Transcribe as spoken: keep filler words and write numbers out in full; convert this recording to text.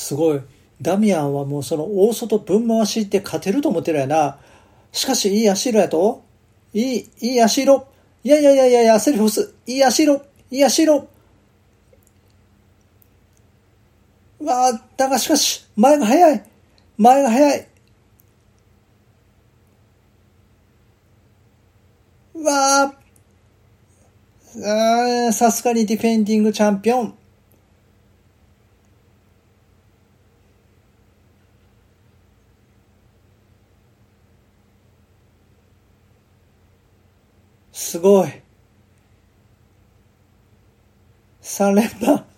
すごい。ダミアンはもうその大外分回しって勝てると思ってるやな。しかしいい足色やと。いい、いい足色。いやいやいやいやいや、セリフス。いい足色。いい足色。うわあ、だがしかし、前が早い。前が早い。うわあ、あーさすがにディフェンディングチャンピオン。すごい。さん連覇。